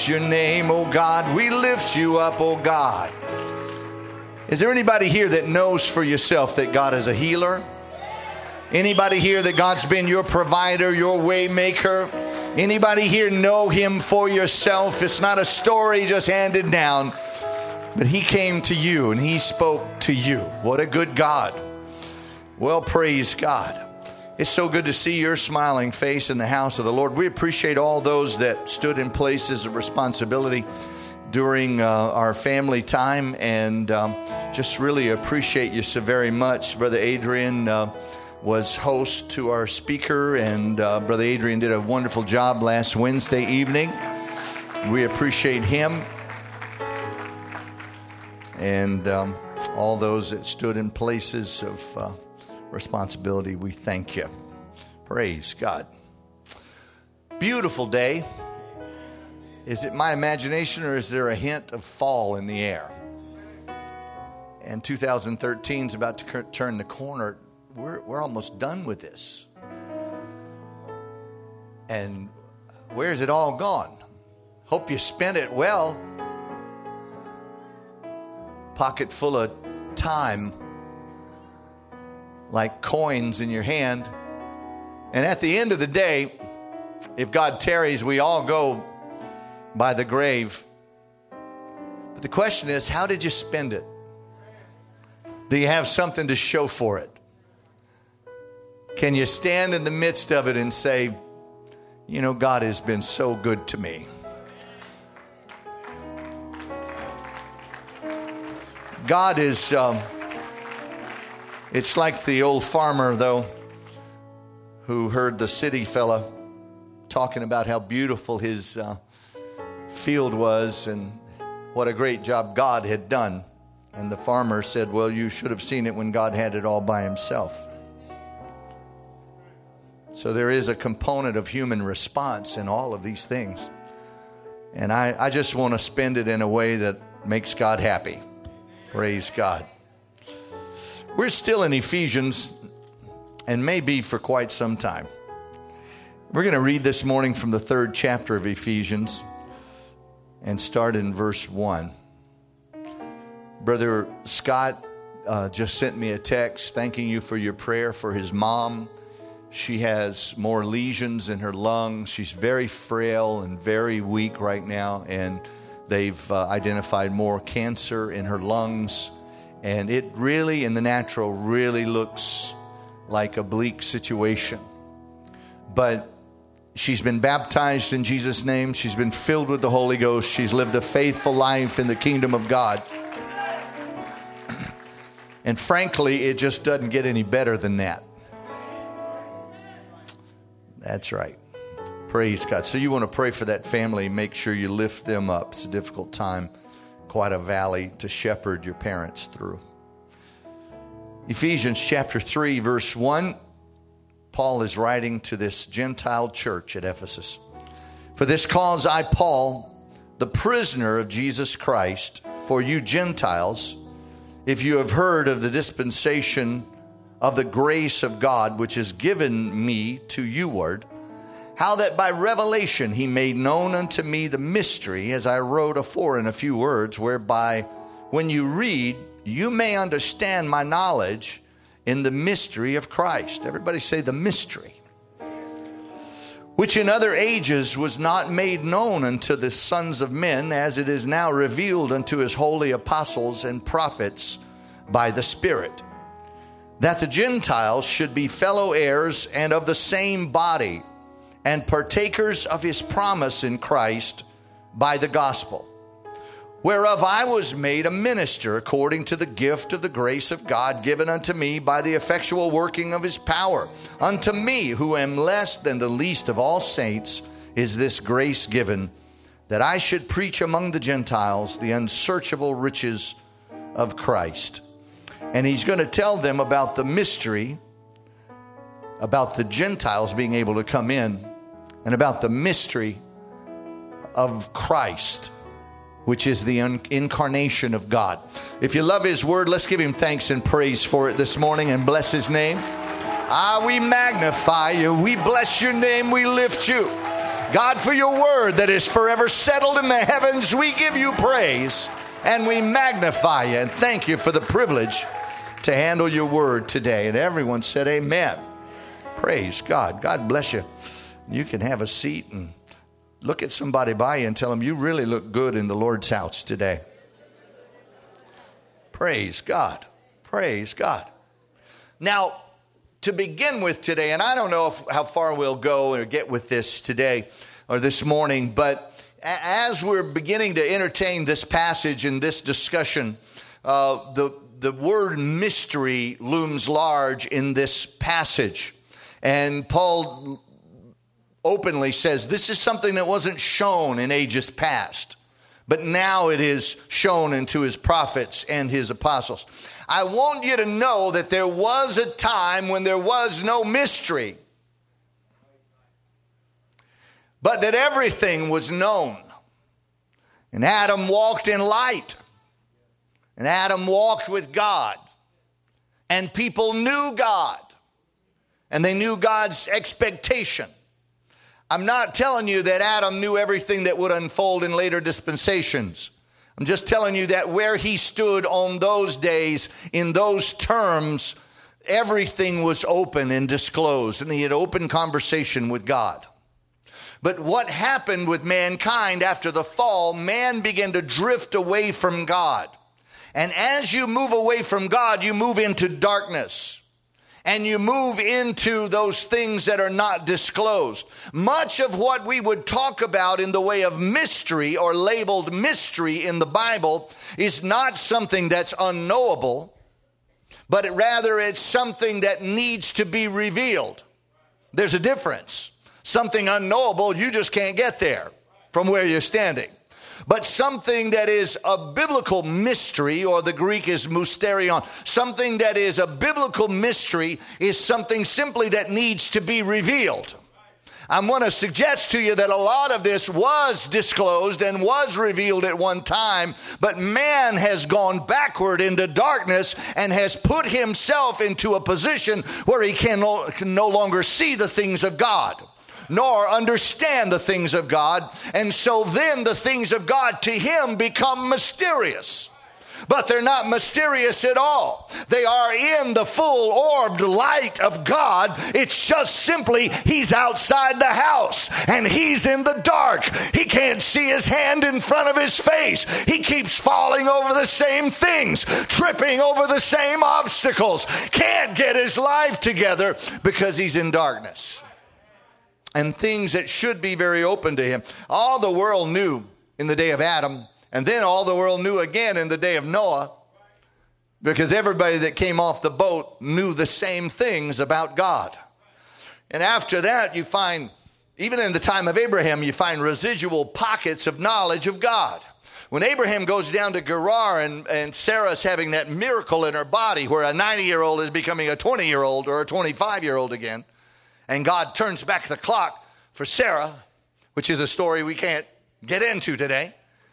bless your name, oh God. We lift you up, oh God. Is there anybody here that knows for yourself that God is a healer? Anybody here that God's been your provider, your way maker? Anybody here know him for yourself? It's not a story just handed down, but he came to you and he spoke to you. What a good God. Well, praise God. It's so good to see your smiling face in the house of the Lord. We appreciate all those that stood in places of responsibility during our family time, and just really appreciate you so very much. Brother Adrian was host to our speaker, and Brother Adrian did a wonderful job last Wednesday evening. We appreciate him. And all those that stood in places of responsibility, we thank you. Praise God. Beautiful day. Is it my imagination, or is there a hint of fall in the air? And 2013 is about to turn the corner. We're almost done with this. And where's it all gone? Hope you spent it well. Pocket full of time, like coins in your hand. And at the end of the day, if God tarries, we all go by the grave. But the question is, how did you spend it? Do you have something to show for it? Can you stand in the midst of it and say, you know, God has been so good to me. God is, it's like the old farmer, though, who heard the city fella talking about how beautiful his field was and what a great job God had done. And the farmer said, well, you should have seen it when God had it all by himself. So there is a component of human response in all of these things. And I just want to spend it in a way that makes God happy. Praise God. We're still in Ephesians, and may be for quite some time. We're going to read this morning from the 3rd chapter of Ephesians and start in verse 1. Brother Scott just sent me a text thanking you for your prayer for his mom. She has more lesions in her lungs. She's very frail and very weak right now, and they've identified more cancer in her lungs. And it really, in the natural, really looks like a bleak situation. But she's been baptized in Jesus' name. She's been filled with the Holy Ghost. She's lived a faithful life in the kingdom of God. And frankly, it just doesn't get any better than that. That's right. Praise God. So you want to pray for that family. Make sure you lift them up. It's a difficult time. Quite a valley to shepherd your parents through. Ephesians chapter 3, verse 1. Paul is writing to this Gentile church at Ephesus. For this cause I, Paul, the prisoner of Jesus Christ, for you Gentiles, if you have heard of the dispensation of the grace of God, which is given me to youward, how that by revelation he made known unto me the mystery, as I wrote afore in a few words, whereby when you read, you may understand my knowledge in the mystery of Christ. Everybody say the mystery. Which in other ages was not made known unto the sons of men, as it is now revealed unto his holy apostles and prophets by the Spirit, that the Gentiles should be fellow heirs and of the same body, and partakers of his promise in Christ by the gospel, whereof I was made a minister according to the gift of the grace of God given unto me by the effectual working of his power. Unto me, who am less than the least of all saints, is this grace given, that I should preach among the Gentiles the unsearchable riches of Christ. And he's going to tell them about the mystery, about the Gentiles being able to come in, and about the mystery of Christ, which is the incarnation of God. If you love his word, let's give him thanks and praise for it this morning and bless his name. We magnify you. We bless your name. We lift you. God, for your word that is forever settled in the heavens, we give you praise and we magnify you and thank you for the privilege to handle your word today. And everyone said amen. Praise God. God bless you. You can have a seat and look at somebody by you and tell them you really look good in the Lord's house today. Praise God. Praise God. Now, to begin with today, and I don't know how far we'll go or get with this today or this morning, but as we're beginning to entertain this passage and this discussion, the word mystery looms large in this passage. And Paul openly says this is something that wasn't shown in ages past, but now it is shown unto his prophets and his apostles. I want you to know that there was a time when there was no mystery, but that everything was known. And Adam walked in light, and Adam walked with God, and people knew God, and they knew God's expectation. I'm not telling you that Adam knew everything that would unfold in later dispensations. I'm just telling you that where he stood on those days, in those terms, everything was open and disclosed, and he had open conversation with God. But what happened with mankind after the fall, man began to drift away from God. And as you move away from God, you move into darkness. And you move into those things that are not disclosed. Much of what we would talk about in the way of mystery or labeled mystery in the Bible is not something that's unknowable, but rather it's something that needs to be revealed. There's a difference. Something unknowable, you just can't get there from where you're standing. But something that is a biblical mystery, or the Greek is mysterion, something that is a biblical mystery is something simply that needs to be revealed. I want to suggest to you that a lot of this was disclosed and was revealed at one time, but man has gone backward into darkness and has put himself into a position where he can no longer see the things of God, nor understand the things of God. And so then the things of God to him become mysterious. But they're not mysterious at all. They are in the full orbed light of God. It's just simply he's outside the house and he's in the dark. He can't see his hand in front of his face. He keeps falling over the same things, tripping over the same obstacles, can't get his life together because he's in darkness. And things that should be very open to him. All the world knew in the day of Adam, and then all the world knew again in the day of Noah, because everybody that came off the boat knew the same things about God. And after that, you find, even in the time of Abraham, you find residual pockets of knowledge of God. When Abraham goes down to Gerar and Sarah's having that miracle in her body where a 90-year-old is becoming a 20-year-old or a 25-year-old again, and God turns back the clock for Sarah, which is a story we can't get into today.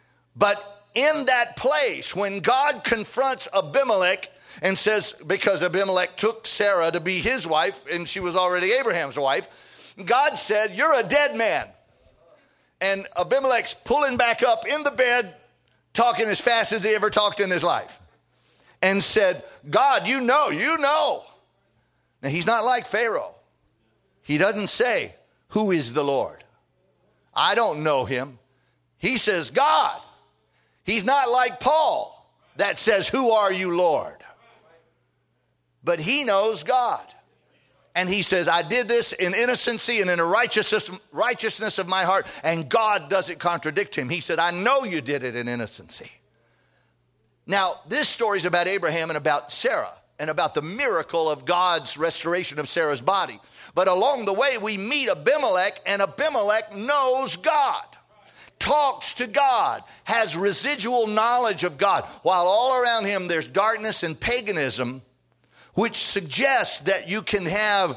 But in that place, when God confronts Abimelech and says, because Abimelech took Sarah to be his wife, and she was already Abraham's wife, God said, "You're a dead man." And Abimelech's pulling back up in the bed, talking as fast as he ever talked in his life, and said, "God, you know. Now, he's not like Pharaoh. He doesn't say, "Who is the Lord?" I don't know him. He says, "God." He's not like Paul that says, "Who are you, Lord?" But he knows God. And he says, "I did this in innocency and in a righteousness of my heart." And God doesn't contradict him. He said, "I know you did it in innocency." Now, this story is about Abraham and about Sarah and about the miracle of God's restoration of Sarah's body. But along the way, we meet Abimelech, and Abimelech knows God, talks to God, has residual knowledge of God, while all around him there's darkness and paganism, which suggests that you can have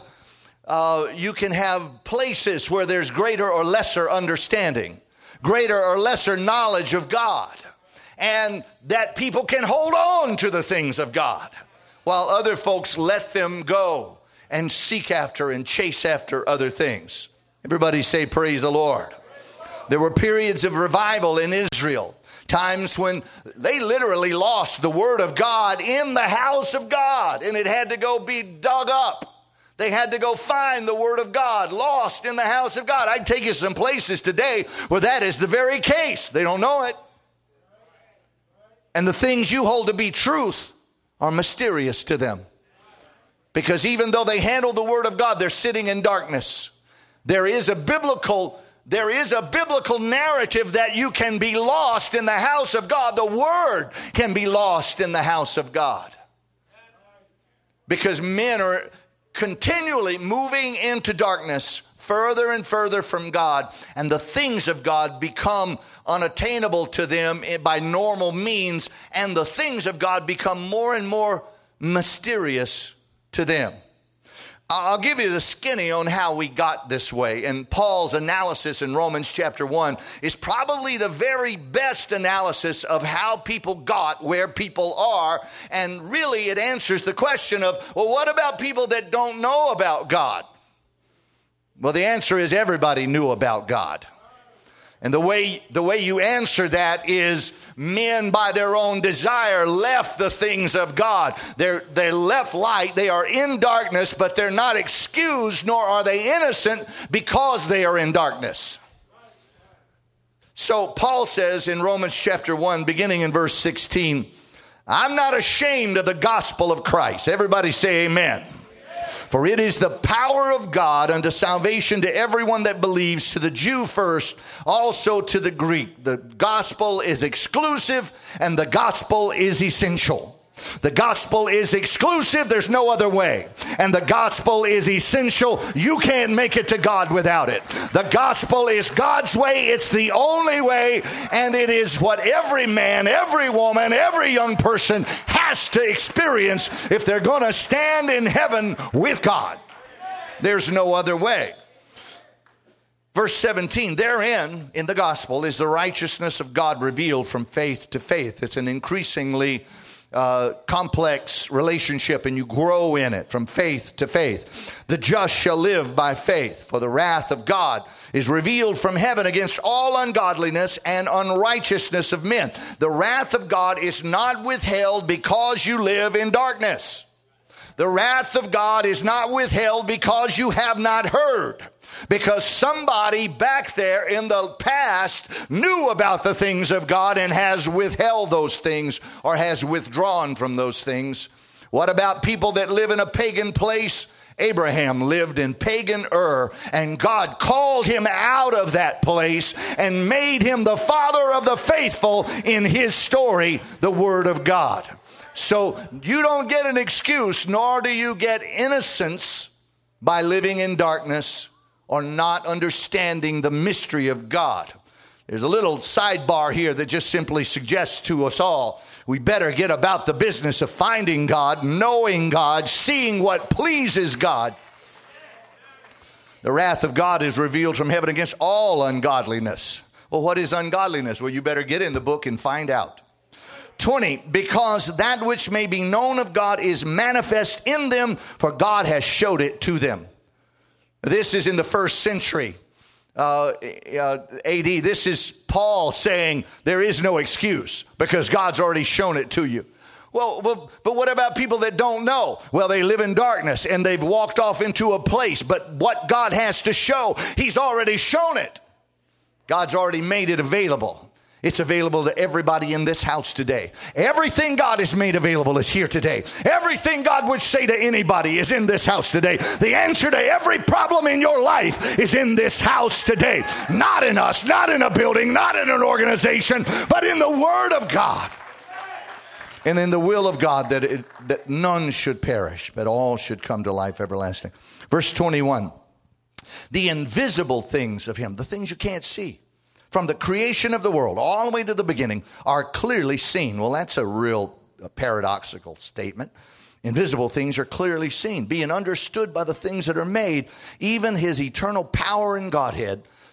places where there's greater or lesser understanding, greater or lesser knowledge of God, and that people can hold on to the things of God, while other folks let them go and seek after and chase after other things. Everybody say, praise the Lord. There were periods of revival in Israel. Times when they literally lost the word of God in the house of God, and it had to go be dug up. They had to go find the word of God lost in the house of God. I'd take you some places today where that is the very case. They don't know it. And the things you hold to be truth are mysterious to them. Because even though they handle the word of God, they're sitting in darkness. There is a biblical narrative that you can be lost in the house of God. The word can be lost in the house of God. Because men are continually moving into darkness, further and further from God, and the things of God become unattainable to them by normal means, and the things of God become more and more mysterious to them. I'll give you the skinny on how we got this way. And Paul's analysis in Romans chapter 1 is probably the very best analysis of how people got where people are. And really it answers the question of, well, what about people that don't know about God? Well, the answer is everybody knew about God. And the way you answer that is men by their own desire left the things of God. They left light. They are in darkness, but they're not excused, nor are they innocent because they are in darkness. So Paul says in Romans chapter 1, beginning in verse 16, I'm not ashamed of the gospel of Christ. Everybody say amen. For it is the power of God unto salvation to everyone that believes, to the Jew first, also to the Greek. The gospel is exclusive and the gospel is essential. The gospel is exclusive. There's no other way. And the gospel is essential. You can't make it to God without it. The gospel is God's way. It's the only way. And it is what every man, every woman, every young person has to experience if they're going to stand in heaven with God. There's no other way. Verse 17, therein in the gospel is the righteousness of God revealed from faith to faith. It's an increasingly complex relationship, and you grow in it from faith to faith. The just shall live by faith, for the wrath of God is revealed from heaven against all ungodliness and unrighteousness of men. The wrath of God is not withheld because you live in darkness. The wrath of God is not withheld because you have not heard. Because somebody back there in the past knew about the things of God and has withheld those things or has withdrawn from those things. What about people that live in a pagan place? Abraham lived in pagan Ur, and God called him out of that place and made him the father of the faithful in his story, the Word of God. So you don't get an excuse, nor do you get innocence by living in darkness or not understanding the mystery of God. There's a little sidebar here that just simply suggests to us all, we better get about the business of finding God, knowing God, seeing what pleases God. The wrath of God is revealed from heaven against all ungodliness. Well, what is ungodliness? Well, you better get in the book and find out. 20, because that which may be known of God is manifest in them, for God has showed it to them. This is in the first century AD. This is Paul saying there is no excuse because God's already shown it to you. Well, but what about people that don't know? Well, they live in darkness and they've walked off into a place. But what God has to show, He's already shown it. God's already made it available. It's available to everybody in this house today. Everything God has made available is here today. Everything God would say to anybody is in this house today. The answer to every problem in your life is in this house today. Not in us, not in a building, not in an organization, but in the Word of God. And in the will of God that none should perish, but all should come to life everlasting. Verse 21, the invisible things of Him, the things you can't see, from the creation of the world all the way to the beginning, are clearly seen. Well, that's a real paradoxical statement. Invisible things are clearly seen, being understood by the things that are made, even His eternal power and Godhead,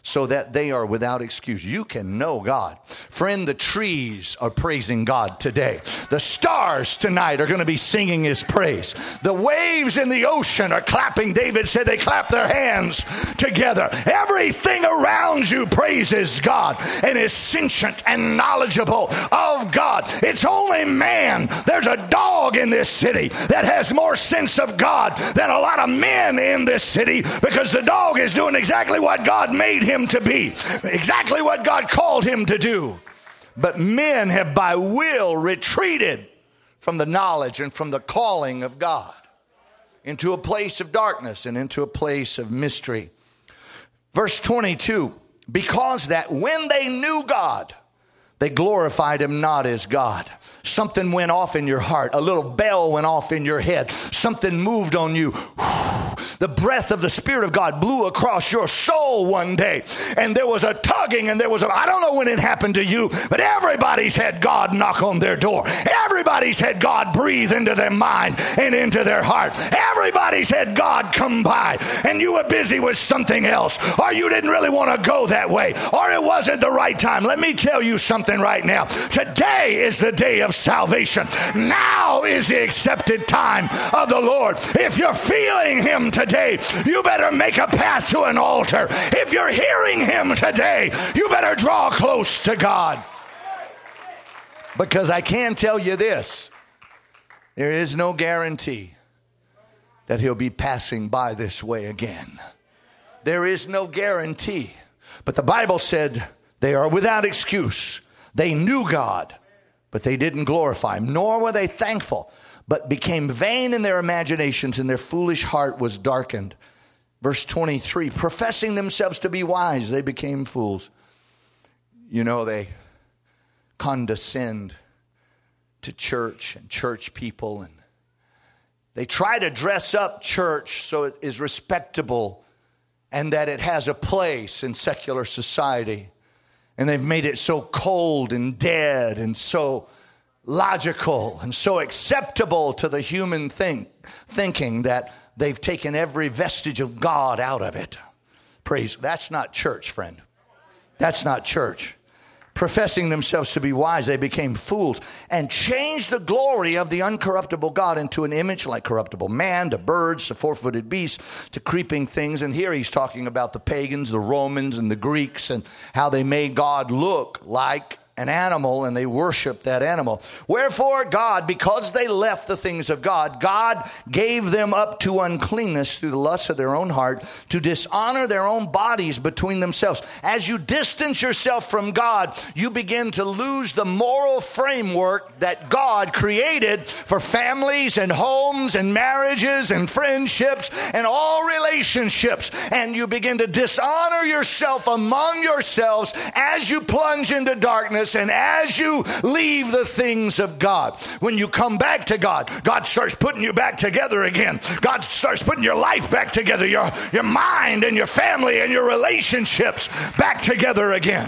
so that they are without excuse. You can know God. Friend, the trees are praising God today. The stars tonight are going to be singing his praise. The waves in the ocean are clapping. David said they clap their hands together. Everything around you praises God and is sentient and knowledgeable of God. It's only man. There's a dog in this city that has more sense of God than a lot of men in this city, because the dog is doing exactly what God made him to be, exactly what God called him to do. But men have by will retreated from the knowledge and from the calling of God into a place of darkness and into a place of mystery. Verse 22, because that when they knew God, they glorified him not as God. Something went off in your heart. A little bell went off in your head. Something moved on you. The breath of the Spirit of God blew across your soul one day. And there was a tugging and I don't know when it happened to you, but everybody's had God knock on their door. Everybody's had God breathe into their mind and into their heart. Everybody's had God come by, and you were busy with something else, or you didn't really want to go that way, or it wasn't the right time. Let me tell you something right now. Today is the day of salvation. Now is the accepted time of the Lord. If you're feeling him today, you better make a path to an altar. If you're hearing him today, you better draw close to God. Because I can tell you this, there is no guarantee that he'll be passing by this way again. There is no guarantee. But the Bible said they are without excuse. They knew God, but they didn't glorify him, nor were they thankful, but became vain in their imaginations, and their foolish heart was darkened. Verse 23, professing themselves to be wise, they became fools. You know, they condescend to church and church people, and they try to dress up church so it is respectable and that it has a place in secular society. And they've made it so cold and dead and so logical and so acceptable to the human thinking that they've taken every vestige of God out of it. Praise. That's not church, friend. That's not church. Professing themselves to be wise, they became fools and changed the glory of the uncorruptible God into an image like corruptible man, to birds, to four-footed beasts, to creeping things. And here he's talking about the pagans, the Romans, and the Greeks, and how they made God look like an animal, and they worship that animal. Wherefore God, because they left the things of God, God gave them up to uncleanness through the lusts of their own heart, to dishonor their own bodies between themselves. As you distance yourself from God, you begin to lose the moral framework that God created for families and homes and marriages and friendships and all relationships. And you begin to dishonor yourself among yourselves as you plunge into darkness and as you leave the things of God. When you come back to God, God starts putting you back together again. God starts putting your life back together, your mind and your family and your relationships back together again.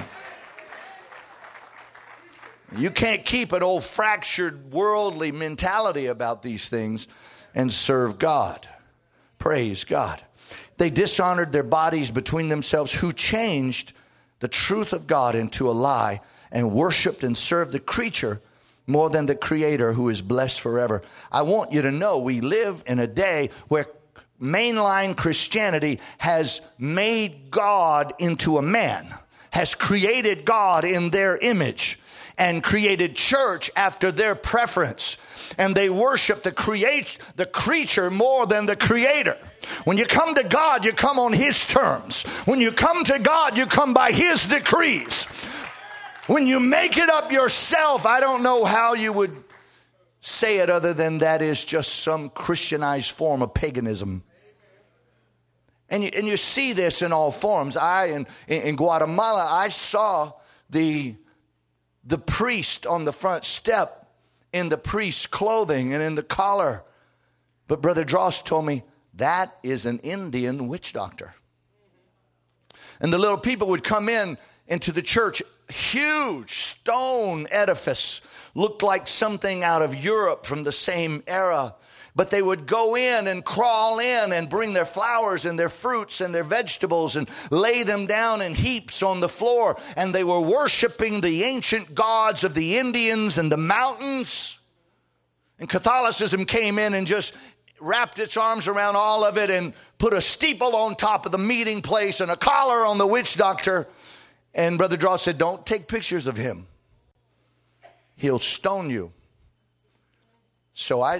You can't keep an old fractured worldly mentality about these things and serve God. Praise God. They dishonored their bodies between themselves, who changed the truth of God into a lie, and worshiped and served the creature more than the Creator, who is blessed forever. I want you to know we live in a day where mainline Christianity has made God into a man, has created God in their image, and created church after their preference. And they worship the creature more than the Creator. When you come to God, you come on his terms. When you come to God, you come by his decrees. When you make it up yourself, I don't know how you would say it other than that is just some Christianized form of paganism. And you see this in all forms. In Guatemala, I saw the priest on the front step in the priest's clothing and in the collar. But Brother Dross told me that is an Indian witch doctor. And the little people would come into the church. Huge stone edifice, looked like something out of Europe from the same era. But they would go in and crawl in and bring their flowers and their fruits and their vegetables and lay them down in heaps on the floor. And they were worshiping the ancient gods of the Indians and the mountains. And Catholicism came in and just wrapped its arms around all of it and put a steeple on top of the meeting place and a collar on the witch doctor. And Brother Draw said, don't take pictures of him. He'll stone you. So I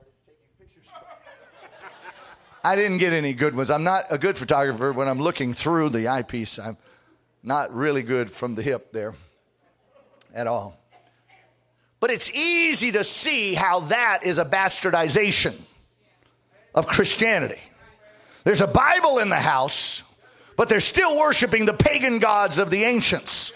didn't get any good ones. I'm not a good photographer when I'm looking through the eyepiece. I'm not really good from the hip there at all. But it's easy to see how that is a bastardization of Christianity. There's a Bible in the house, but they're still worshiping the pagan gods of the ancients.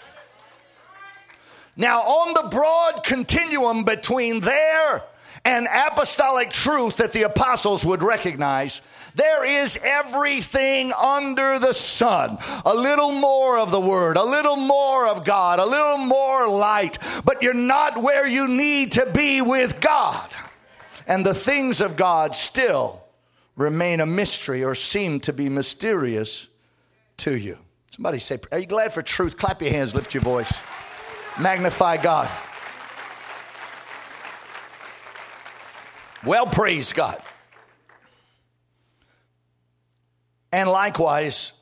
Now, on the broad continuum between there and apostolic truth that the apostles would recognize, there is everything under the sun. A little more of the word, a little more of God, a little more light, but you're not where you need to be with God. And the things of God still remain a mystery or seem to be mysterious to you. Somebody say, are you glad for truth? Clap your hands, lift your voice. Magnify God. Well, praise God. And likewise,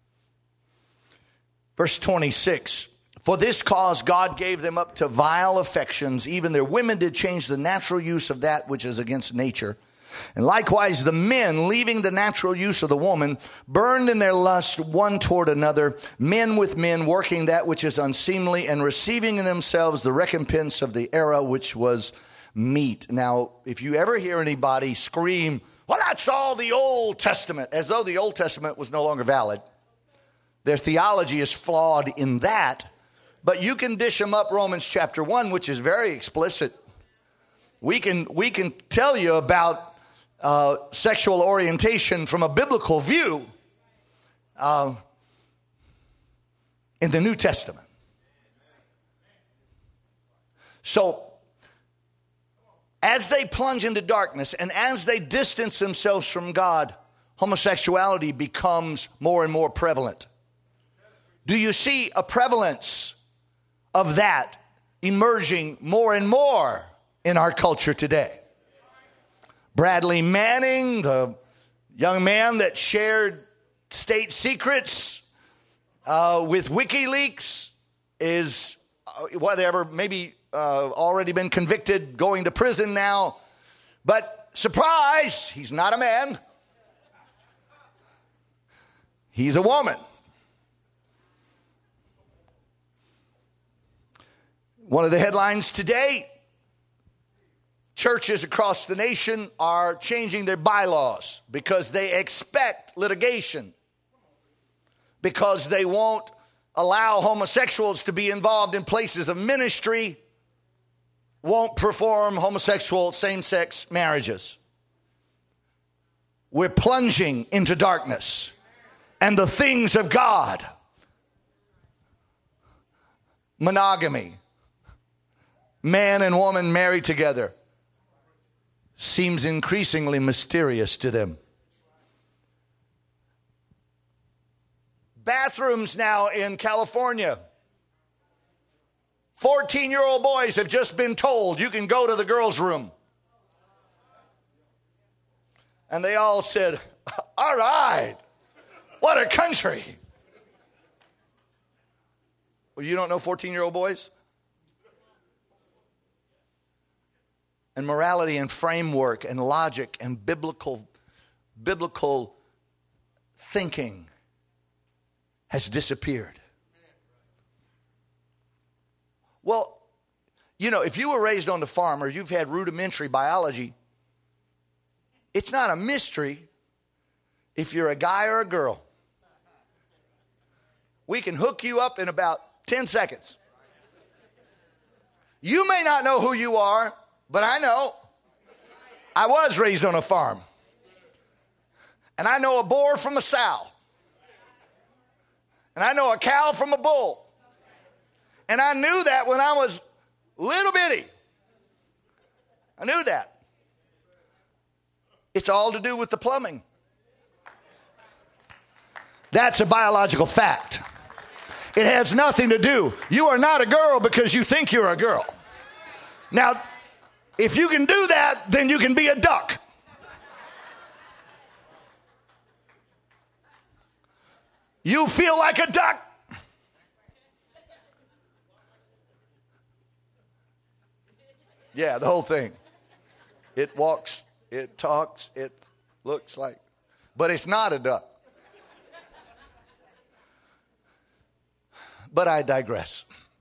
verse 26, for this cause God gave them up to vile affections. Even their women did change the natural use of that which is against nature. And likewise, the men, leaving the natural use of the woman, burned in their lust one toward another, men with men, working that which is unseemly, and receiving in themselves the recompense of the error which was meet. Now, if you ever hear anybody scream, well, that's all the Old Testament, as though the Old Testament was no longer valid, their theology is flawed in that. But you can dish them up Romans chapter 1, which is very explicit. We can tell you about sexual orientation from a biblical view in the New Testament. So, as they plunge into darkness and as they distance themselves from God, homosexuality becomes more and more prevalent. Do you see a prevalence of that emerging more and more in our culture today? Bradley Manning, the young man that shared state secrets with WikiLeaks, is whatever, maybe already been convicted, going to prison now. But surprise, he's not a man. He's a woman. One of the headlines today, churches across the nation are changing their bylaws because they expect litigation, because they won't allow homosexuals to be involved in places of ministry, won't perform homosexual same-sex marriages. We're plunging into darkness, and the things of God, monogamy, man and woman married together, seems increasingly mysterious to them. Bathrooms now in California, 14-year-old boys have just been told you can go to the girls' room. And they all said, all right, what a country. Well, you don't know 14-year-old boys? And morality and framework and logic and biblical thinking has disappeared. Well, you know, if you were raised on the farm or you've had rudimentary biology, it's not a mystery if you're a guy or a girl. We can hook you up in about 10 seconds. You may not know who you are, but I know. I was raised on a farm. And I know a boar from a sow. And I know a cow from a bull. And I knew that when I was little bitty. I knew that. It's all to do with the plumbing. That's a biological fact. It has nothing to do. You are not a girl because you think you're a girl. Now, if you can do that, then you can be a duck. You feel like a duck. Yeah, the whole thing. It walks, it talks, it looks like, but it's not a duck. But I digress.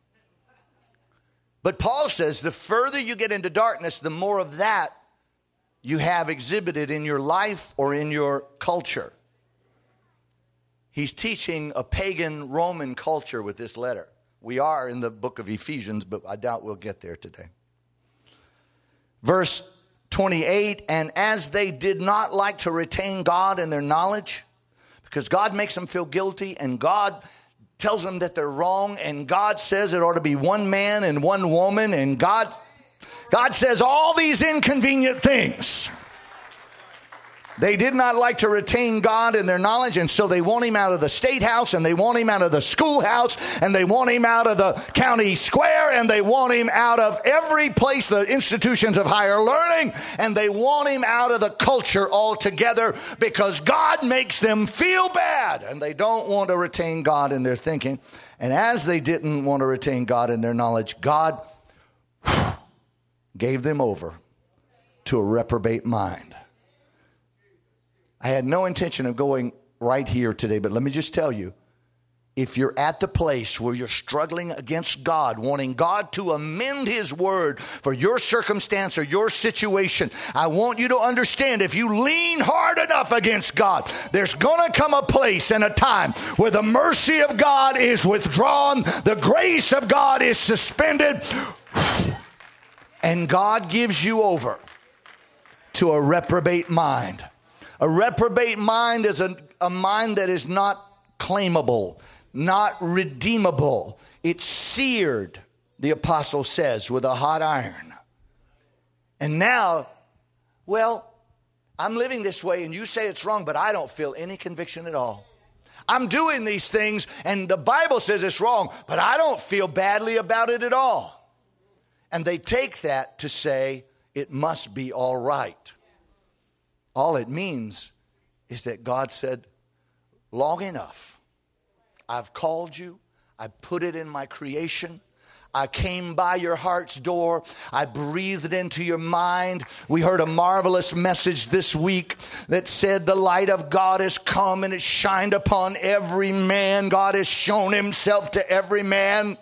But Paul says the further you get into darkness, the more of that you have exhibited in your life or in your culture. He's teaching a pagan Roman culture with this letter. We are in the book of Ephesians, but I doubt we'll get there today. Verse 28, and as they did not like to retain God in their knowledge, because God makes them feel guilty and God tells them that they're wrong, and God says it ought to be one man and one woman, and God says all these inconvenient things. They did not like to retain God in their knowledge, and so they want him out of the state house, and they want him out of the schoolhouse, and they want him out of the county square, and they want him out of every place, the institutions of higher learning, and they want him out of the culture altogether because God makes them feel bad, and they don't want to retain God in their thinking. And as they didn't want to retain God in their knowledge, God gave them over to a reprobate mind. I had no intention of going right here today, but let me just tell you, if you're at the place where you're struggling against God, wanting God to amend his word for your circumstance or your situation, I want you to understand, if you lean hard enough against God, there's going to come a place and a time where the mercy of God is withdrawn, the grace of God is suspended, and God gives you over to a reprobate mind. A reprobate mind is a mind that is not claimable, not redeemable. It's seared, the apostle says, with a hot iron. And now, well, I'm living this way and you say it's wrong, but I don't feel any conviction at all. I'm doing these things and the Bible says it's wrong, but I don't feel badly about it at all. And they take that to say it must be all right. All it means is that God said, long enough. I've called you. I put it in my creation. I came by your heart's door. I breathed into your mind. We heard a marvelous message this week that said the light of God has come and it shined upon every man. God has shown himself to every man.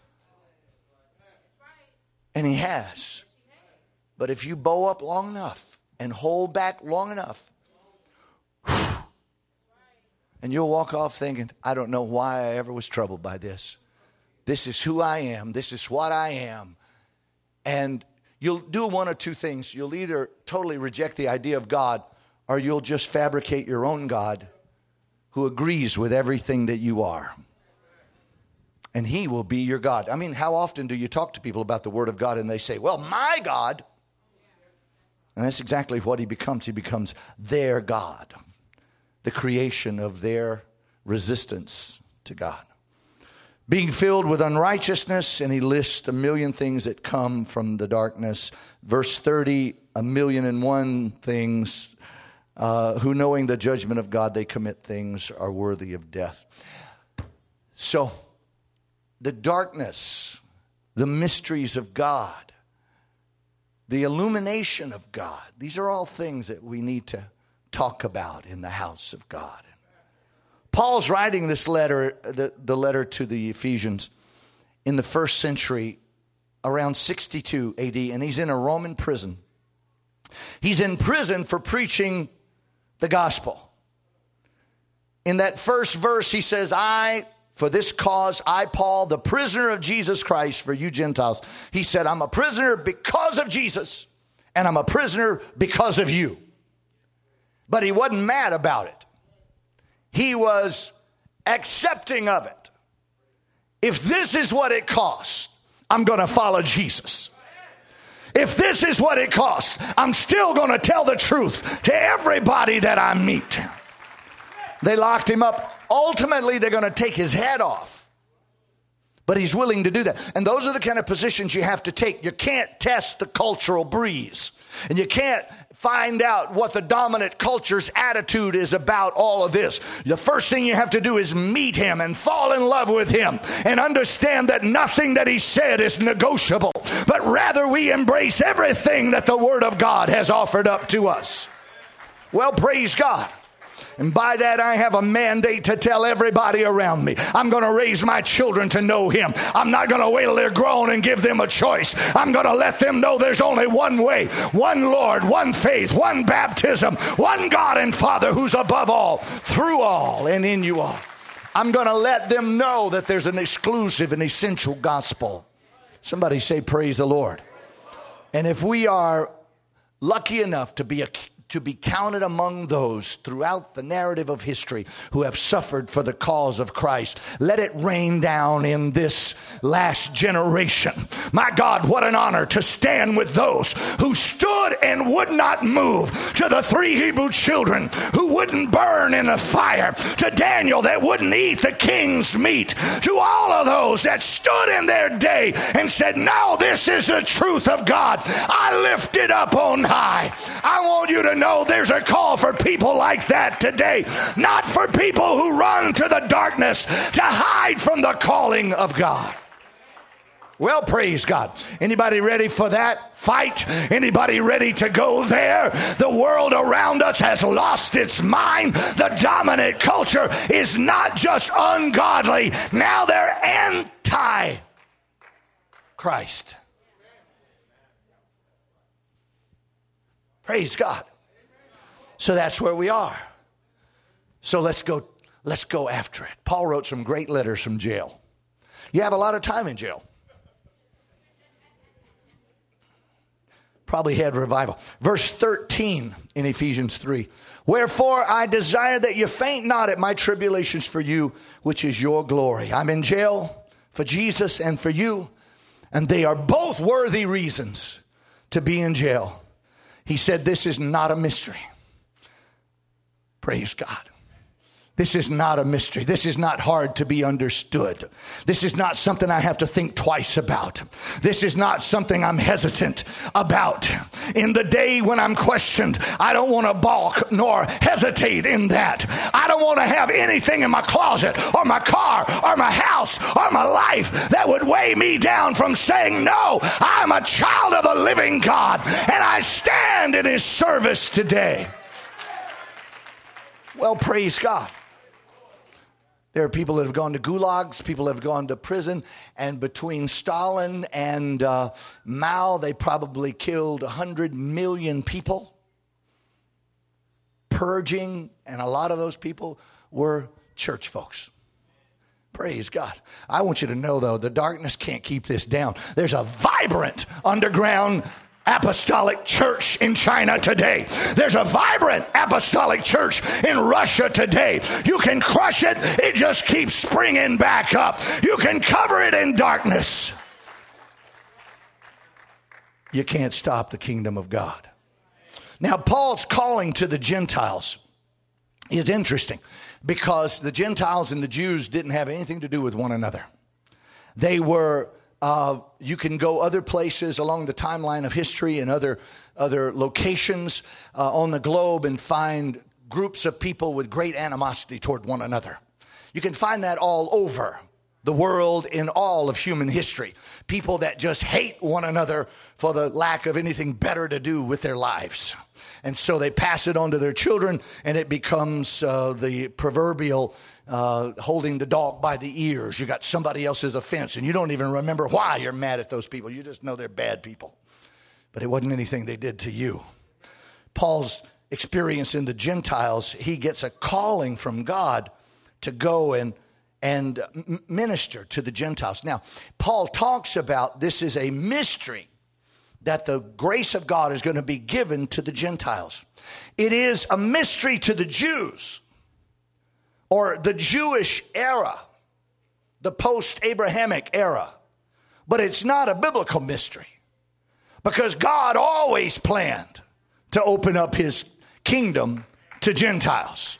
And he has. But if you bow up long enough, and hold back long enough, and you'll walk off thinking, I don't know why I ever was troubled by this. This is who I am. This is what I am. And you'll do one or two things. You'll either totally reject the idea of God, or you'll just fabricate your own God who agrees with everything that you are. And he will be your God. I mean, how often do you talk to people about the Word of God and they say, well, my God. And that's exactly what he becomes. He becomes their God, the creation of their resistance to God. Being filled with unrighteousness, and he lists a million things that come from the darkness. Verse 30, 1,000,001 things, who knowing the judgment of God they commit things are worthy of death. So, the darkness, the mysteries of God, the illumination of God. These are all things that we need to talk about in the house of God. Paul's writing this letter, the letter to the Ephesians, in the first century, around 62 AD, and he's in a Roman prison. He's in prison for preaching the gospel. In that first verse, he says, for this cause, I, Paul, the prisoner of Jesus Christ for you Gentiles. He said, I'm a prisoner because of Jesus, and I'm a prisoner because of you. But he wasn't mad about it. He was accepting of it. If this is what it costs, I'm going to follow Jesus. If this is what it costs, I'm still going to tell the truth to everybody that I meet. They locked him up. Ultimately, they're going to take his head off. But he's willing to do that. And those are the kind of positions you have to take. You can't test the cultural breeze. And you can't find out what the dominant culture's attitude is about all of this. The first thing you have to do is meet him and fall in love with him and understand that nothing that he said is negotiable, but rather we embrace everything that the Word of God has offered up to us. Well, praise God. And by that, I have a mandate to tell everybody around me, I'm going to raise my children to know him. I'm not going to wait till they're grown and give them a choice. I'm going to let them know there's only one way, one Lord, one faith, one baptism, one God and Father who's above all, through all, and in you all. I'm going to let them know that there's an exclusive and essential gospel. Somebody say, praise the Lord. And if we are lucky enough to be counted among those throughout the narrative of history who have suffered for the cause of Christ, let it rain down in this last generation. My God, what an honor to stand with those who stood and would not move, to the 3 Hebrew children who wouldn't burn in the fire, to Daniel that wouldn't eat the king's meat, to all of those that stood in their day and said, no, this is the truth of God. I lift it up on high. I want you to know there's a call for people like that today, not for people who run to the darkness to hide from the calling of God. Well, praise God. Anybody ready for that fight? Anybody ready to go there? The world around us has lost its mind. The dominant culture is not just ungodly. Now they're anti-Christ. Praise God. So that's where we are. So let's go after it. Paul wrote some great letters from jail. You have a lot of time in jail. Probably had revival. Verse 13 in Ephesians 3. Wherefore I desire that you faint not at my tribulations for you, which is your glory. I'm in jail for Jesus and for you, and they are both worthy reasons to be in jail. He said this is not a mystery. Praise God. This is not a mystery. This is not hard to be understood. This is not something I have to think twice about. This is not something I'm hesitant about. In the day when I'm questioned, I don't want to balk nor hesitate in that. I don't want to have anything in my closet or my car or my house or my life that would weigh me down from saying, no, I'm a child of the living God and I stand in his service today. Well, praise God. There are people that have gone to gulags, people that have gone to prison, and between Stalin and Mao, they probably killed 100 million people. Purging, and a lot of those people were church folks. Praise God. I want you to know, though, the darkness can't keep this down. There's a vibrant underground apostolic church in China today. There's a vibrant apostolic church in Russia today. You can crush it. It just keeps springing back up. You can cover it in darkness. You can't stop the kingdom of God. Now, Paul's calling to the Gentiles is interesting because the Gentiles and the Jews didn't have anything to do with one another. They were you can go other places along the timeline of history and other locations on the globe and find groups of people with great animosity toward one another. You can find that all over the world in all of human history. People that just hate one another for the lack of anything better to do with their lives. And so they pass it on to their children, and it becomes the proverbial holding the dog by the ears. You got somebody else's offense, and you don't even remember why you're mad at those people. You just know they're bad people. But it wasn't anything they did to you. Paul's experience in the Gentiles, he gets a calling from God to go and minister to the Gentiles. Now, Paul talks about this is a mystery that the grace of God is going to be given to the Gentiles. It is a mystery to the Jews, or the Jewish era, the post-Abrahamic era. But it's not a biblical mystery. Because God always planned to open up his kingdom to Gentiles.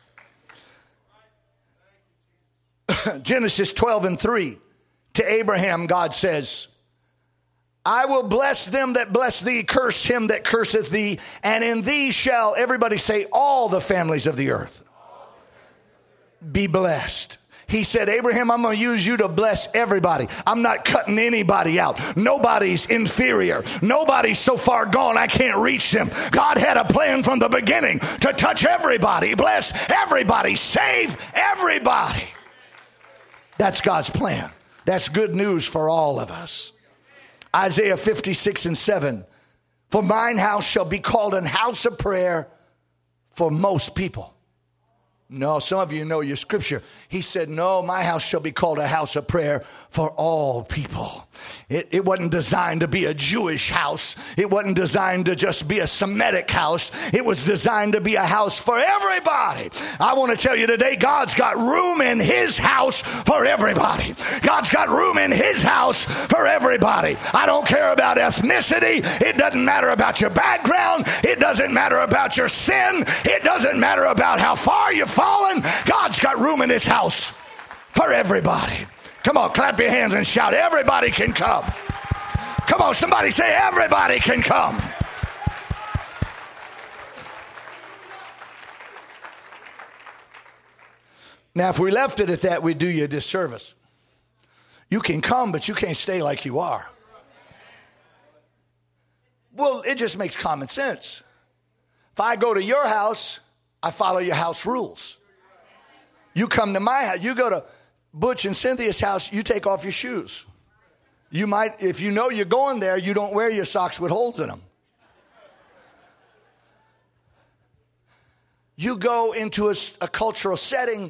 Genesis 12:3, to Abraham, God says, I will bless them that bless thee, curse him that curseth thee, and in thee shall, everybody say, all the families of the earth be blessed. He said, Abraham, I'm going to use you to bless everybody. I'm not cutting anybody out. Nobody's inferior. Nobody's so far gone I can't reach them. God had a plan from the beginning to touch everybody, bless everybody, save everybody. That's God's plan. That's good news for all of us. Isaiah 56:7, for mine house shall be called an house of prayer for most people. No, some of you know your scripture. He said, no, my house shall be called a house of prayer for all people. It wasn't designed to be a Jewish house. It wasn't designed to just be a Semitic house. It was designed to be a house for everybody. I want to tell you today, God's got room in his house for everybody. God's got room in his house for everybody. I don't care about ethnicity. It doesn't matter about your background. It doesn't matter about your sin. It doesn't matter about how far you've fallen. God's got room in his house for everybody. Come on, clap your hands and shout, everybody can come. Come on, somebody say, everybody can come. Now, if we left it at that, we'd do you a disservice. You can come, but you can't stay like you are. Well, it just makes common sense. If I go to your house, I follow your house rules. You come to my house, you go to Butch and Cynthia's house, you take off your shoes. You might, if you know you're going there, you don't wear your socks with holes in them. You go into a cultural setting,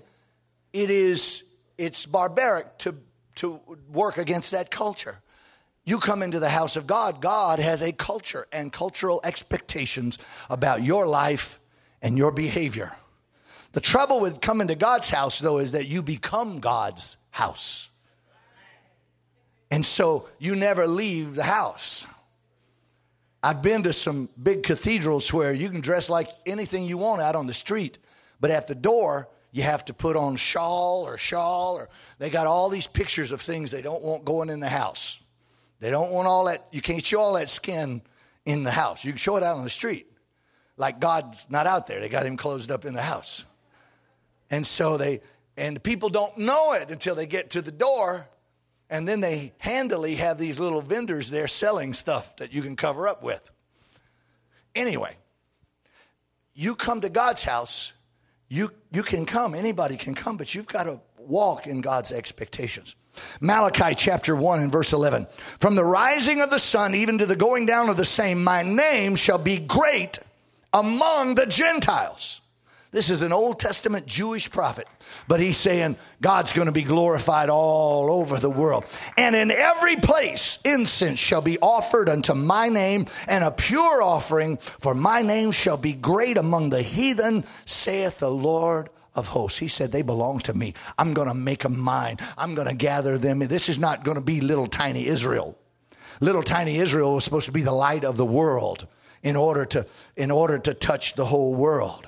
it's barbaric to work against that culture. You come into the house of God, God has a culture and cultural expectations about your life and your behavior. The trouble with coming to God's house, though, is that you become God's house. And so you never leave the house. I've been to some big cathedrals where you can dress like anything you want out on the street, but at the door, you have to put on shawl, or they got all these pictures of things they don't want going in the house. They don't want all that. You can't show all that skin in the house. You can show it out on the street. Like God's not out there. They got him closed up in the house. And so and people don't know it until they get to the door. And then they handily have these little vendors there selling stuff that you can cover up with. Anyway, you come to God's house, you can come, anybody can come, but you've got to walk in God's expectations. Malachi chapter 1 and verse 11. From the rising of the sun even to the going down of the same, my name shall be great among the Gentiles. This is an Old Testament Jewish prophet, but he's saying God's going to be glorified all over the world. And in every place incense shall be offered unto my name, and a pure offering, for my name shall be great among the heathen, saith the Lord of hosts. He said, they belong to me. I'm going to make them mine. I'm going to gather them. This is not going to be little tiny Israel. Little tiny Israel was supposed to be the light of the world in order to touch the whole world.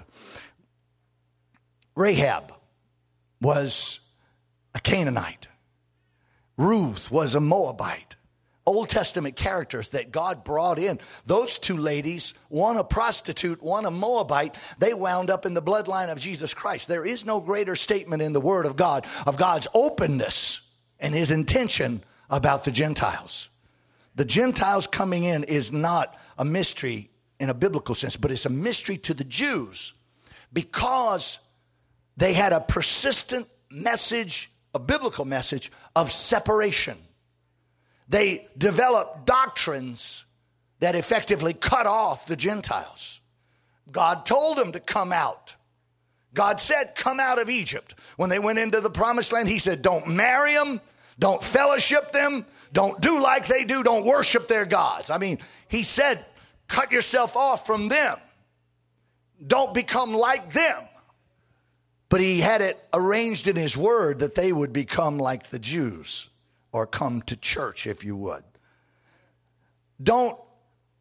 Rahab was a Canaanite. Ruth was a Moabite. Old Testament characters that God brought in. Those two ladies, one a prostitute, one a Moabite, they wound up in the bloodline of Jesus Christ. There is no greater statement in the Word of God of God's openness and his intention about the Gentiles. The Gentiles coming in is not a mystery in a biblical sense, but it's a mystery to the Jews because they had a persistent message, a biblical message of separation. They developed doctrines that effectively cut off the Gentiles. God told them to come out. God said, come out of Egypt. When they went into the promised land, he said, don't marry them, don't fellowship them, don't do like they do, don't worship their gods. I mean, he said, cut yourself off from them. Don't become like them. But he had it arranged in his word that they would become like the Jews or come to church, if you would. Don't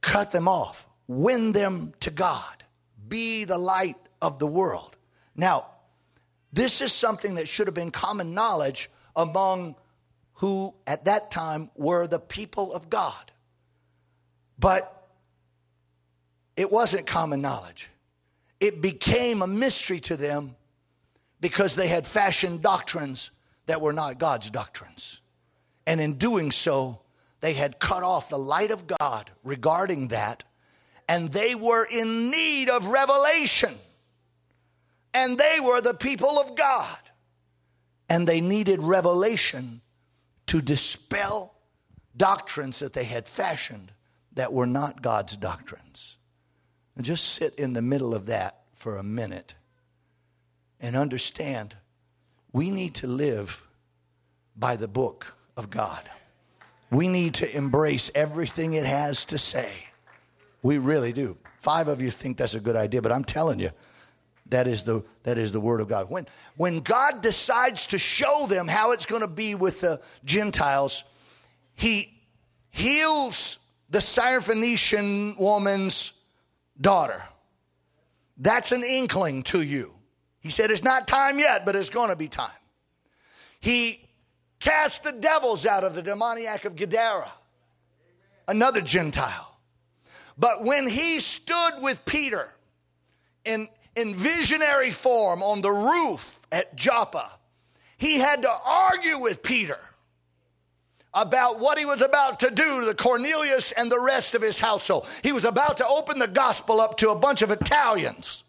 cut them off, win them to God, be the light of the world. Now, this is something that should have been common knowledge among who at that time were the people of God. But it wasn't common knowledge. It became a mystery to them because they had fashioned doctrines that were not God's doctrines. And in doing so, they had cut off the light of God regarding that, and they were in need of revelation. And they were the people of God. And they needed revelation to dispel doctrines that they had fashioned that were not God's doctrines. And just sit in the middle of that for a minute and understand we need to live by the book of God. We need to embrace everything it has to say. We really do. 5 of you think that's a good idea, but I'm telling you, that is the word of God. When God decides to show them how it's going to be with the Gentiles, he heals the Syrophoenician woman's daughter. That's an inkling to you. He said it's not time yet, but it's going to be time. He cast the devils out of the demoniac of Gadara, another Gentile. But when he stood with Peter in visionary form on the roof at Joppa, he had to argue with Peter about what he was about to do to the Cornelius and the rest of his household. He was about to open the gospel up to a bunch of Italians.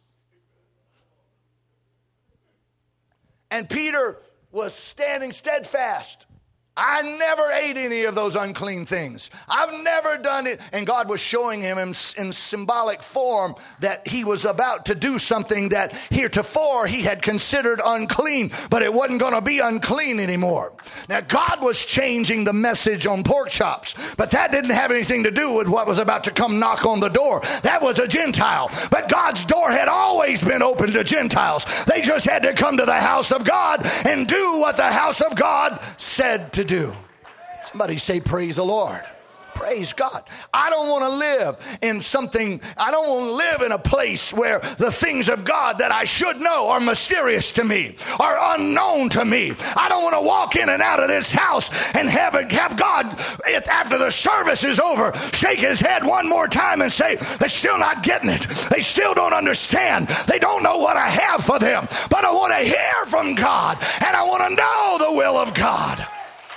And Peter was standing steadfast. I never ate any of those unclean things. I've never done it. And God was showing him in symbolic form that he was about to do something that heretofore he had considered unclean, but it wasn't going to be unclean anymore. Now, God was changing the message on pork chops, but that didn't have anything to do with what was about to come knock on the door. That was a Gentile. But God's door had always been open to Gentiles. They just had to come to the house of God and do what the house of God said to do. Somebody say, praise the Lord. Praise God. I don't want to live in something, I don't want to live in a place where the things of God that I should know are mysterious to me, are unknown to me. I don't want to walk in and out of this house and have God, after the service is over, shake his head one more time and say, they're still not getting it. They still don't understand. They don't know what I have for them. But I want to hear from God, and I want to know the will of God.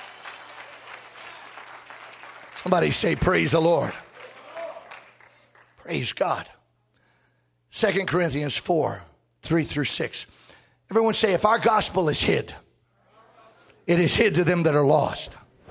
Somebody say, praise the Lord. Praise God. 2 Corinthians 4, 3 through 6. Everyone say, if our gospel is hid, it is hid to them that are lost.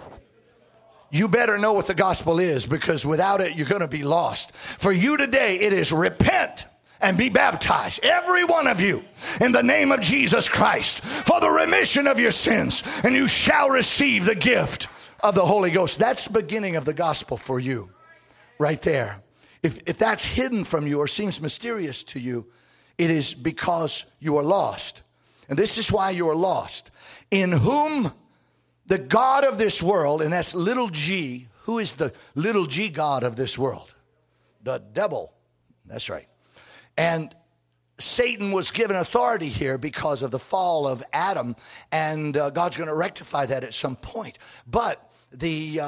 You better know what the gospel is, because without it, you're going to be lost. For you today, it is repent and be baptized, every one of you, in the name of Jesus Christ, for the remission of your sins, and you shall receive the gift of the Holy Ghost. That's the beginning of the gospel for you right there. If that's hidden from you or seems mysterious to you, it is because you are lost. And this is why you are lost. In whom the God of this world, and that's little g, who is the little g God of this world? The devil. That's right. And Satan was given authority here because of the fall of Adam, and God's going to rectify that at some point. But the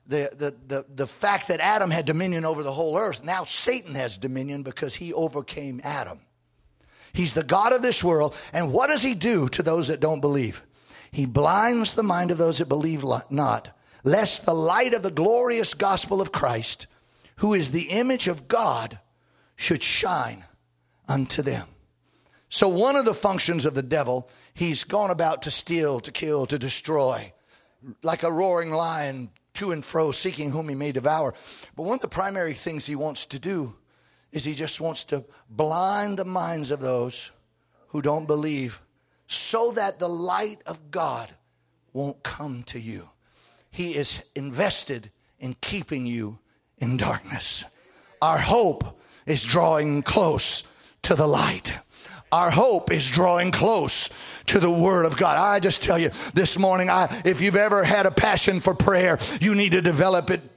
fact that Adam had dominion over the whole earth, now Satan has dominion because he overcame Adam. He's the God of this world, and what does he do to those that don't believe? He blinds the mind of those that believe not, lest the light of the glorious gospel of Christ, who is the image of God, should shine unto them. So one of the functions of the devil, he's gone about to steal, to kill, to destroy, like a roaring lion, to and fro, seeking whom he may devour. But one of the primary things he wants to do is he just wants to blind the minds of those who don't believe, so that the light of God won't come to you. He is invested in keeping you in darkness. Our hope is drawing close to the light. Our hope is drawing close to the Word of God. I just tell you this morning, if you've ever had a passion for prayer, you need to develop it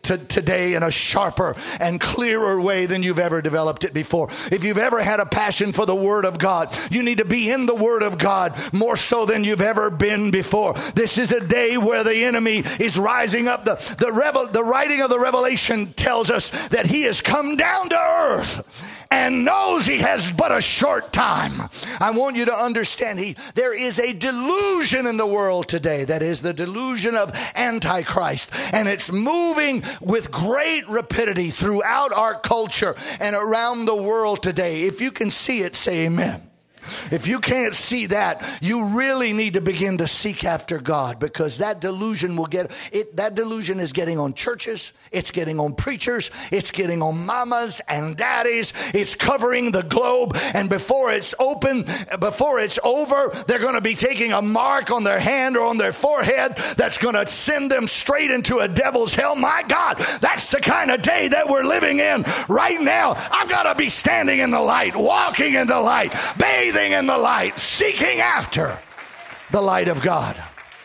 today in a sharper and clearer way than you've ever developed it before. If you've ever had a passion for the Word of God, you need to be in the Word of God more so than you've ever been before. This is a day where the enemy is rising up. The writing of the Revelation tells us that he has come down to earth and knows he has but a short time. I want you to understand there is a delusion in the world today that is the delusion of Antichrist, and it's moving with great rapidity throughout our culture and around the world today. If you can see it, say amen. If you can't see that, you really need to begin to seek after God, because that delusion that delusion is getting on churches, it's getting on preachers, it's getting on mamas and daddies, it's covering the globe, and before it's over, they're going to be taking a mark on their hand or on their forehead that's going to send them straight into a devil's hell. My God, that's the kind of day that we're living in right now. I've got to be standing in the light, walking in the light, bathing in the light, seeking after the light of God.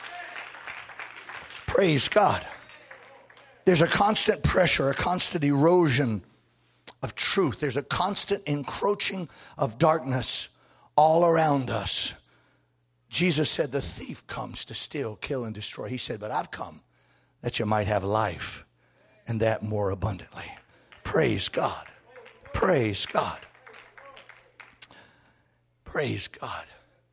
Praise God. There's a constant pressure, a constant erosion of truth. There's a constant encroaching of darkness all around us. Jesus said the thief comes to steal, kill, and destroy. He said, but I've come that you might have life, and that more abundantly. Praise God. Praise God. Praise God.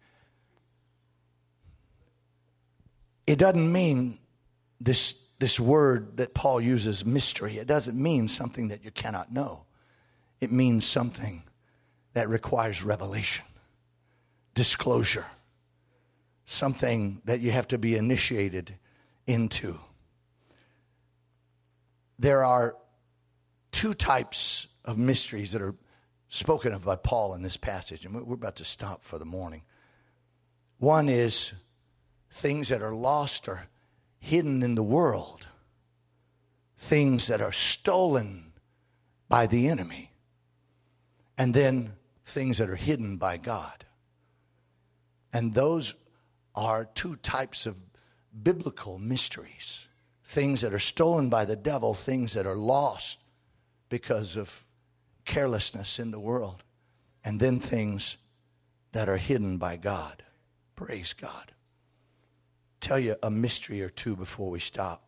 It doesn't mean this word that Paul uses, mystery. It doesn't mean something that you cannot know. It means something that requires revelation, disclosure, something that you have to be initiated into. There are two types of mysteries that are spoken of by Paul in this passage, and we're about to stop for the morning. One is things that are lost or hidden in the world, things that are stolen by the enemy, and then things that are hidden by God. And those are two types of biblical mysteries. Things that are stolen by the devil, things that are lost because of carelessness in the world, and then things that are hidden by God. Praise God. Tell you a mystery or two before we stop.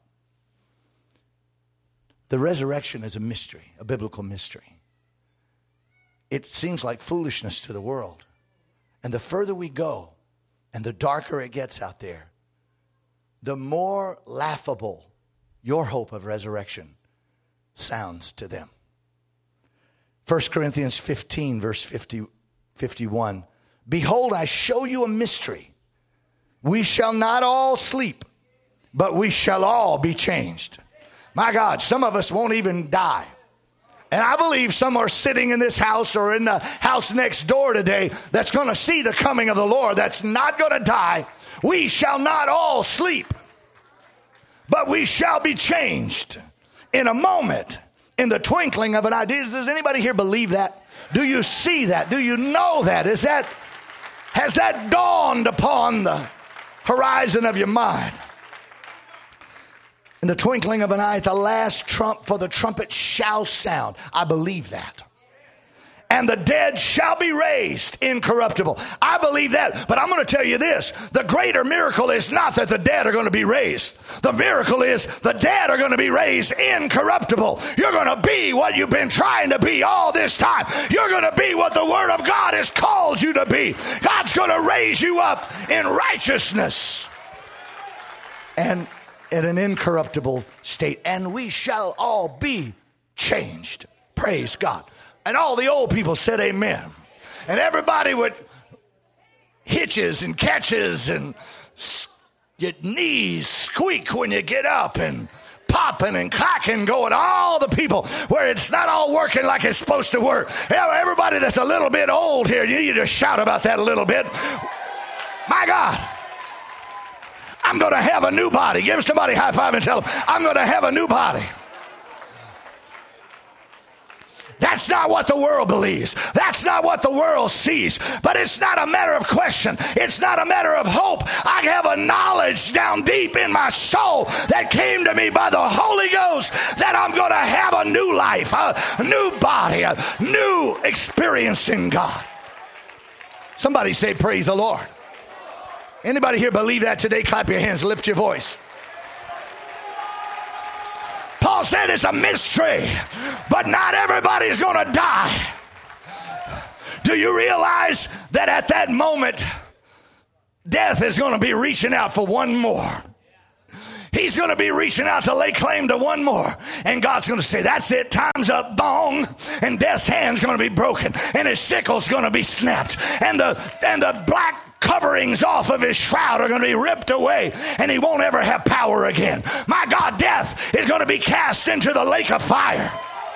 The resurrection is a mystery, a biblical mystery. It seems like foolishness to the world. And the further we go and the darker it gets out there, the more laughable your hope of resurrection sounds to them. 1 Corinthians 15, verse 51. Behold, I show you a mystery. We shall not all sleep, but we shall all be changed. My God, some of us won't even die. And I believe some are sitting in this house or in the house next door today that's going to see the coming of the Lord, that's not going to die. We shall not all sleep, but we shall be changed in a moment, in the twinkling of an eye. Does anybody here believe that? Do you see that? Do you know that? Has that dawned upon the horizon of your mind? In the twinkling of an eye, at the last trump, for the trumpet shall sound. I believe that. And the dead shall be raised incorruptible. I believe that. But I'm going to tell you this. The greater miracle is not that the dead are going to be raised. The miracle is the dead are going to be raised incorruptible. You're going to be what you've been trying to be all this time. You're going to be what the Word of God has called you to be. God's going to raise you up in righteousness and in an incorruptible state. And we shall all be changed. Praise God. And all the old people said amen. And everybody with hitches and catches and your knees squeak when you get up and popping and clacking going. All the people where it's not all working like it's supposed to work. Everybody that's a little bit old here, you need to shout about that a little bit. My God. I'm going to have a new body. Give somebody a high five and tell them, I'm going to have a new body. That's not what the world believes. That's not what the world sees. But it's not a matter of question. It's not a matter of hope. I have a knowledge down deep in my soul that came to me by the Holy Ghost that I'm going to have a new life, a new body, a new experience in God. Somebody say, praise the Lord. Anybody here believe that today? Clap your hands, lift your voice. Paul said it's a mystery, but not everybody's going to die. Do you realize that at that moment, death is going to be reaching out for one more? He's going to be reaching out to lay claim to one more. And God's going to say, that's it, time's up, bong. And death's hand's going to be broken. And his sickle's going to be snapped. And the black coverings off of his shroud are going to be ripped away, and he won't ever have power again. My God, death is going to be cast into the lake of fire.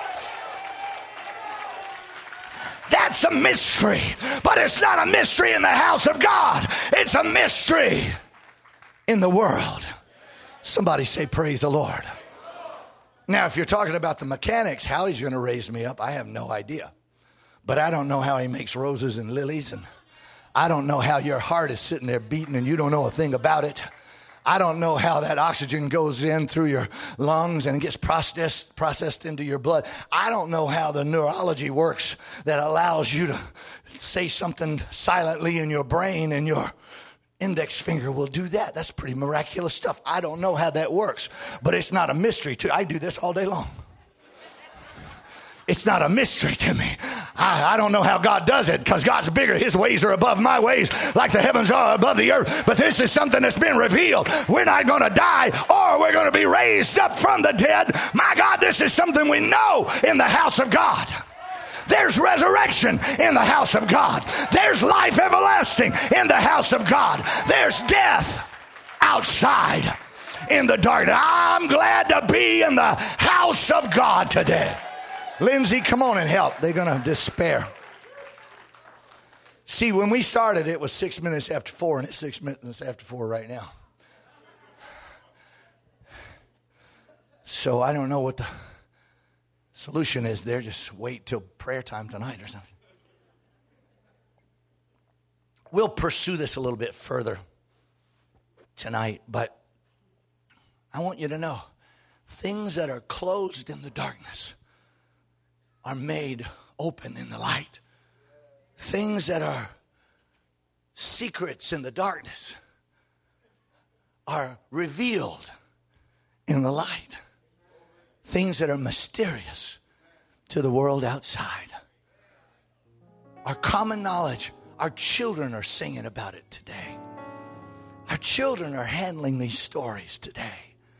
That's a mystery, but it's not a mystery in the house of God. It's a mystery in the world. Somebody say, praise the Lord. Now, if you're talking about the mechanics, how he's going to raise me up, I have no idea. But I don't know how he makes roses and lilies, and I don't know how your heart is sitting there beating and you don't know a thing about it. I don't know how that oxygen goes in through your lungs and gets processed into your blood. I don't know how the neurology works that allows you to say something silently in your brain and your index finger will do that. That's pretty miraculous stuff. I don't know how that works, but it's not a mystery to. I do this all day long. It's not a mystery to me. I don't know how God does it because God's bigger. His ways are above my ways like the heavens are above the earth. But this is something that's been revealed. We're not going to die or we're going to be raised up from the dead. My God, this is something we know in the house of God. There's resurrection in the house of God. There's life everlasting in the house of God. There's death outside in the darkness. I'm glad to be in the house of God today. Lindsay, come on and help. They're going to despair. See, when we started, it was 6 minutes after 4, and it's 6 minutes after 4 right now. So I don't know what the solution is there. Just wait till prayer time tonight or something. We'll pursue this a little bit further tonight, but I want you to know things that are closed in the darkness are made open in the light. Things that are secrets in the darkness are revealed in the light. Things that are mysterious to the world outside are common knowledge. Our children are singing about it today. Our children are handling these stories today.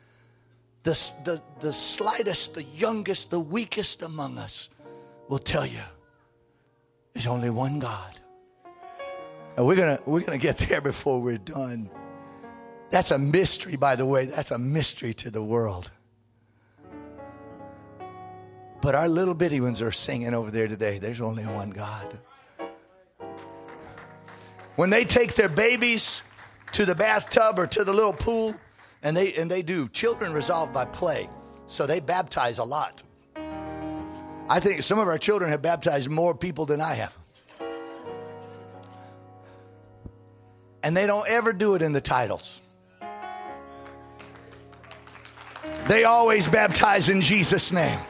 The slightest, the youngest, the weakest among us will tell you there's only one God. And we're gonna get there before we're done. That's a mystery, by the way. That's a mystery to the world. But our little bitty ones are singing over there today, there's only one God. When they take their babies to the bathtub or to the little pool, and they do. Children resolve by play. So they baptize a lot. I think some of our children have baptized more people than I have. And they don't ever do it in the titles. They always baptize in Jesus' name.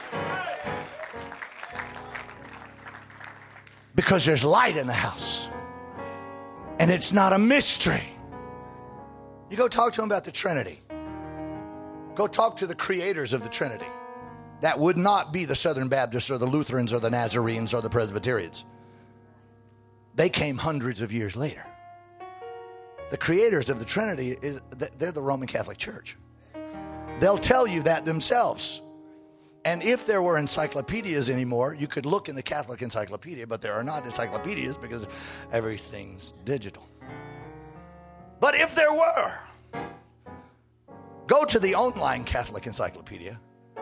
Because there's light in the house. And it's not a mystery. You go talk to them about the Trinity. Go talk to the creators of the Trinity. That would not be the Southern Baptists or the Lutherans or the Nazarenes or the Presbyterians. They came hundreds of years later. The creators of the Trinity, they're the Roman Catholic Church. They'll tell you that themselves. And if there were encyclopedias anymore, you could look in the Catholic Encyclopedia, but there are not encyclopedias because everything's digital. But if there were, go to the online Catholic Encyclopedia,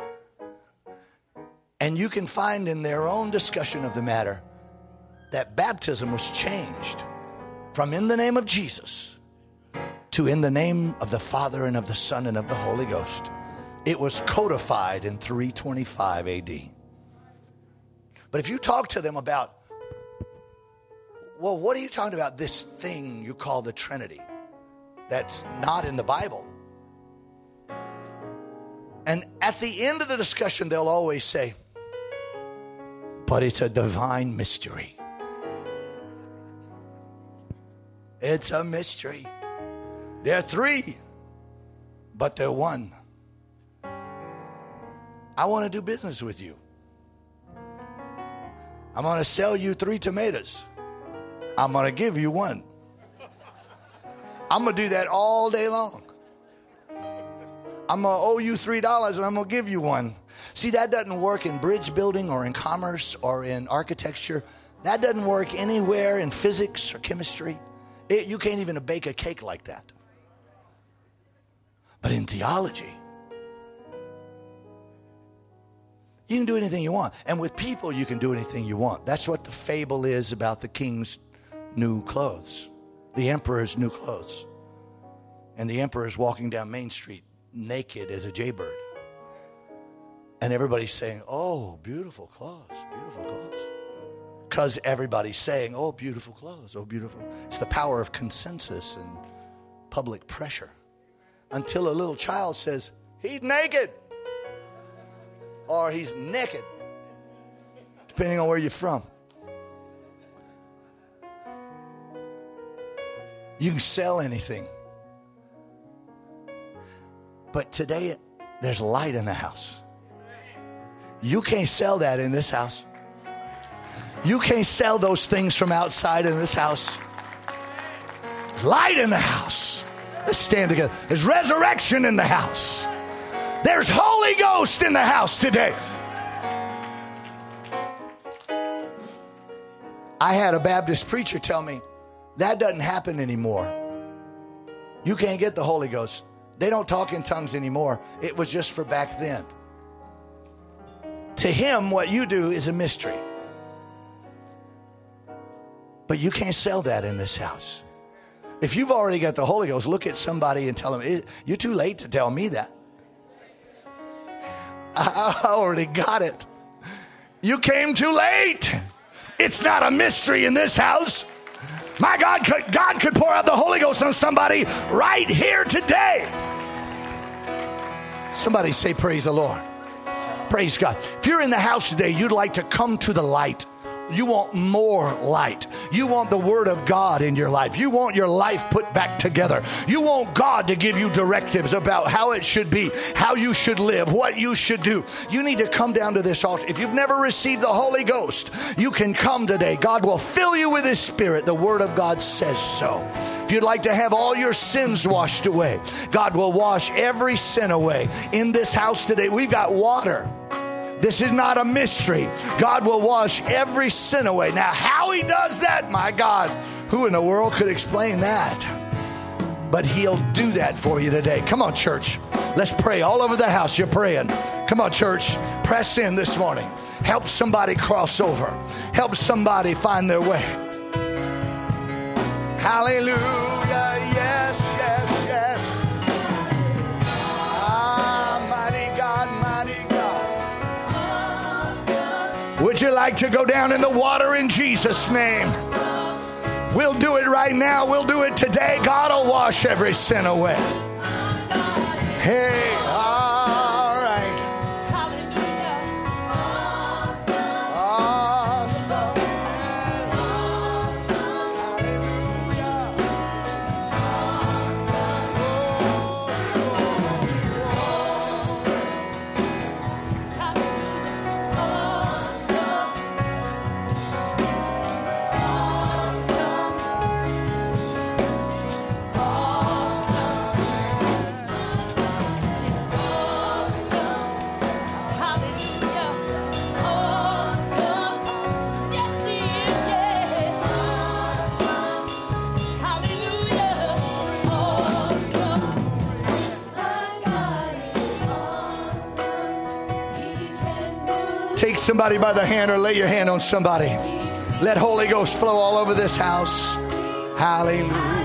and you can find in their own discussion of the matter that baptism was changed from in the name of Jesus to in the name of the Father and of the Son and of the Holy Ghost. It was codified in 325 AD. But if you talk to them about, well, what are you talking about? This thing you call the Trinity that's not in the Bible. And at the end of the discussion, they'll always say, but it's a divine mystery. It's a mystery. They're three, but they're one. I want to do business with you. I'm going to sell you 3 tomatoes. I'm going to give you 1. I'm going to do that all day long. I'm going to owe you $3 and I'm going to give you 1. See, that doesn't work in bridge building or in commerce or in architecture. That doesn't work anywhere in physics or chemistry. You can't even bake a cake like that. But in theology, you can do anything you want. And with people, you can do anything you want. That's what the fable is about the king's new clothes, the emperor's new clothes. And the emperor is walking down Main Street naked as a jaybird. And everybody's saying, oh, beautiful clothes, beautiful clothes. Because everybody's saying, oh, beautiful clothes, oh, beautiful. It's the power of consensus and public pressure. Until a little child says, he's naked. Or he's naked. Depending on where you're from. You can sell anything. But today, there's light in the house. You can't sell that in this house. You can't sell those things from outside in this house. There's light in the house. Let's stand together. There's resurrection in the house. There's Holy Ghost in the house today. I had a Baptist preacher tell me, that doesn't happen anymore. You can't get the Holy Ghost. They don't talk in tongues anymore. It was just for back then. To him, what you do is a mystery. But you can't sell that in this house. If you've already got the Holy Ghost, look at somebody and tell them, you're too late to tell me that. I already got it. You came too late. It's not a mystery in this house. My God could pour out the Holy Ghost on somebody right here today. Somebody say, praise the Lord. Praise God. If you're in the house today, you'd like to come to the light. You want more light. You want the Word of God in your life. You want your life put back together. You want God to give you directives about how it should be, how you should live, what you should do. You need to come down to this altar. If you've never received the Holy Ghost, you can come today. God will fill you with His Spirit. The Word of God says so. If you'd like to have all your sins washed away, God will wash every sin away. In this house today, we've got water. This is not a mystery. God will wash every sin away. Now, how He does that, my God, who in the world could explain that? But He'll do that for you today. Come on, church. Let's pray all over the house. You're praying. Come on, church. Press in this morning. Help somebody cross over. Help somebody find their way. Hallelujah. Yes, yes, yes. Ah, mighty God, mighty God. Would you like to go down in the water in Jesus' name? We'll do it right now. We'll do it today. God will wash every sin away. Hey, all right. Awesome. Take somebody by the hand or lay your hand on somebody. Let Holy Ghost flow all over this house. Hallelujah.